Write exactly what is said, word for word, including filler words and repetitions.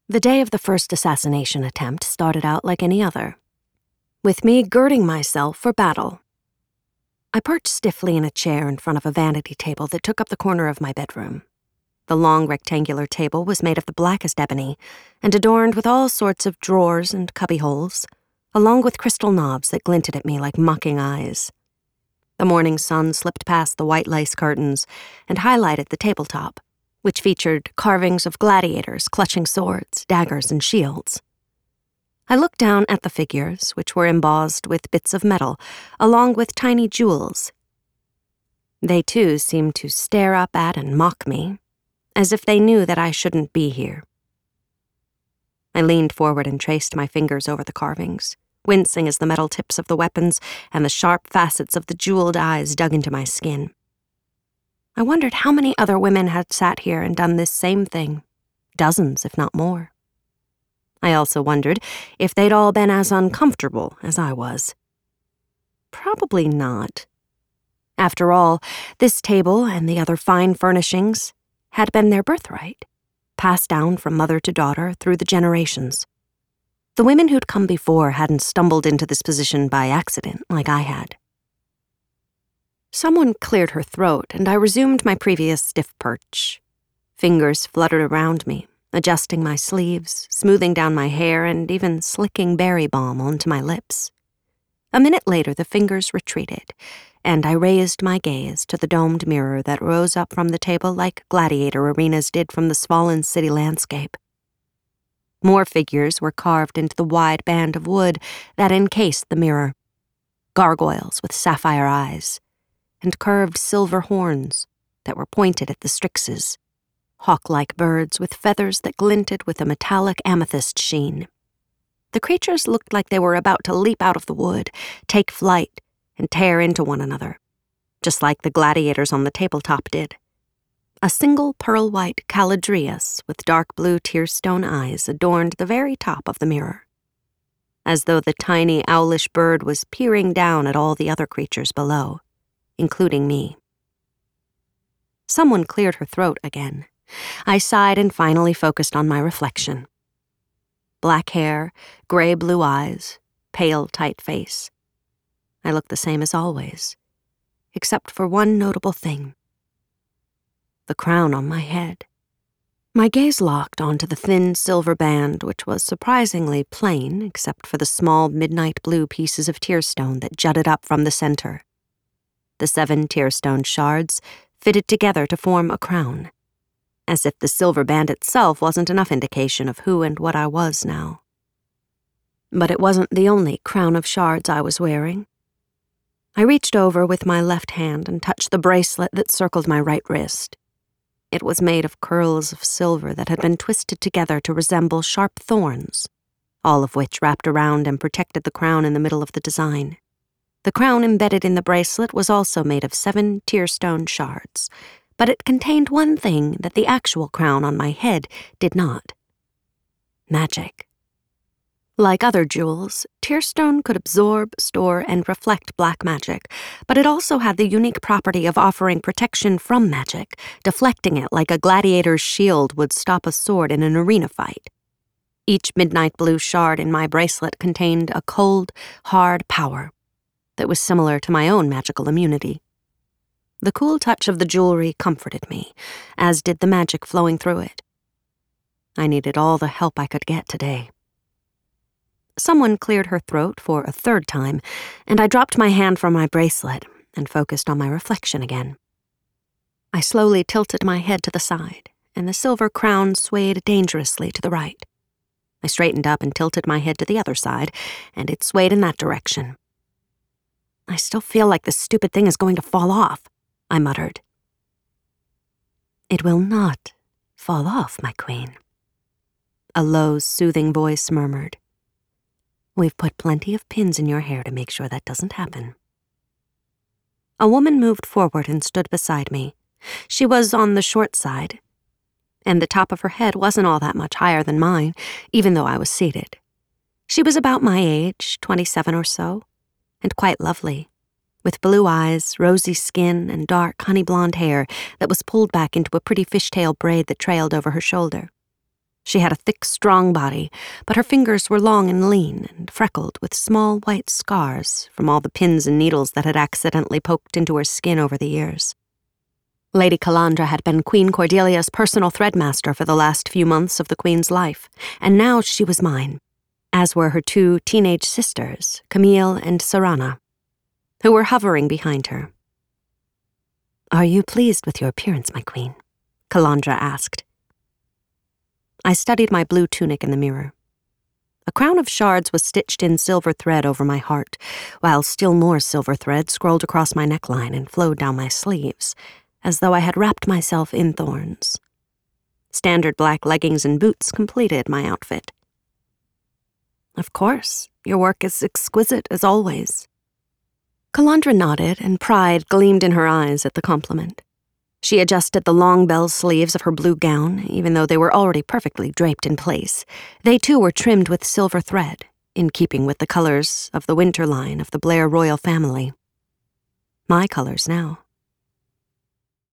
The day of the first assassination attempt started out like any other, with me girding myself for battle. I perched stiffly in a chair in front of a vanity table that took up the corner of my bedroom. The long rectangular table was made of the blackest ebony and adorned with all sorts of drawers and cubbyholes, along with crystal knobs that glinted at me like mocking eyes. The morning sun slipped past the white lace curtains and highlighted the tabletop, which featured carvings of gladiators clutching swords, daggers, and shields. I looked down at the figures, which were embossed with bits of metal, along with tiny jewels. They, too, seemed to stare up at and mock me, as if they knew that I shouldn't be here. I leaned forward and traced my fingers over the carvings, wincing as the metal tips of the weapons and the sharp facets of the jeweled eyes dug into my skin. I wondered how many other women had sat here and done this same thing, dozens, if not more. I also wondered if they'd all been as uncomfortable as I was. Probably not. After all, this table and the other fine furnishings had been their birthright, passed down from mother to daughter through the generations. The women who'd come before hadn't stumbled into this position by accident like I had. Someone cleared her throat, and I resumed my previous stiff perch. Fingers fluttered around me, adjusting my sleeves, smoothing down my hair, and even slicking berry balm onto my lips. A minute later, the fingers retreated, and I raised my gaze to the domed mirror that rose up from the table like gladiator arenas did from the swollen city landscape. More figures were carved into the wide band of wood that encased the mirror, gargoyles with sapphire eyes, and curved silver horns that were pointed at the strixes, hawk-like birds with feathers that glinted with a metallic amethyst sheen. The creatures looked like they were about to leap out of the wood, take flight, and tear into one another, just like the gladiators on the tabletop did. A single pearl-white caladrius with dark blue tearstone eyes adorned the very top of the mirror, as though the tiny owlish bird was peering down at all the other creatures below, including me. Someone cleared her throat again. I sighed and finally focused on my reflection. Black hair, gray-blue eyes, pale, tight face. I looked the same as always, except for one notable thing. The crown on my head. My gaze locked onto the thin silver band, which was surprisingly plain except for the small midnight blue pieces of tearstone that jutted up from the center. The seven tearstone shards fitted together to form a crown, as if the silver band itself wasn't enough indication of who and what I was now. But it wasn't the only crown of shards I was wearing. I reached over with my left hand and touched the bracelet that circled my right wrist. It was made of curls of silver that had been twisted together to resemble sharp thorns, all of which wrapped around and protected the crown in the middle of the design. The crown embedded in the bracelet was also made of seven tearstone shards, but it contained one thing that the actual crown on my head did not. Magic. Like other jewels, tearstone could absorb, store, and reflect black magic, but it also had the unique property of offering protection from magic, deflecting it like a gladiator's shield would stop a sword in an arena fight. Each midnight blue shard in my bracelet contained a cold, hard power that was similar to my own magical immunity. The cool touch of the jewelry comforted me, as did the magic flowing through it. I needed all the help I could get today. Someone cleared her throat for a third time, and I dropped my hand from my bracelet and focused on my reflection again. I slowly tilted my head to the side, and the silver crown swayed dangerously to the right. I straightened up and tilted my head to the other side, and it swayed in that direction. I still feel like the stupid thing is going to fall off, I muttered. It will not fall off, my queen, a low, soothing voice murmured. We've put plenty of pins in your hair to make sure that doesn't happen. A woman moved forward and stood beside me. She was on the short side, and the top of her head wasn't all that much higher than mine, even though I was seated. She was about my age, twenty-seven or so, and quite lovely, with blue eyes, rosy skin, and dark honey blonde hair that was pulled back into a pretty fishtail braid that trailed over her shoulder. She had a thick, strong body, but her fingers were long and lean and freckled with small white scars from all the pins and needles that had accidentally poked into her skin over the years. Lady Calandra had been Queen Cordelia's personal threadmaster for the last few months of the Queen's life, and now she was mine, as were her two teenage sisters, Camille and Serana, who were hovering behind her. "Are you pleased with your appearance, my queen?" Calandra asked. I studied my blue tunic in the mirror. A crown of shards was stitched in silver thread over my heart, while still more silver thread scrolled across my neckline and flowed down my sleeves, as though I had wrapped myself in thorns. Standard black leggings and boots completed my outfit. "Of course, your work is exquisite as always." Calandra nodded, and pride gleamed in her eyes at the compliment. She adjusted the long bell sleeves of her blue gown, even though they were already perfectly draped in place. They too were trimmed with silver thread, in keeping with the colors of the winter line of the Blair royal family. My colors now.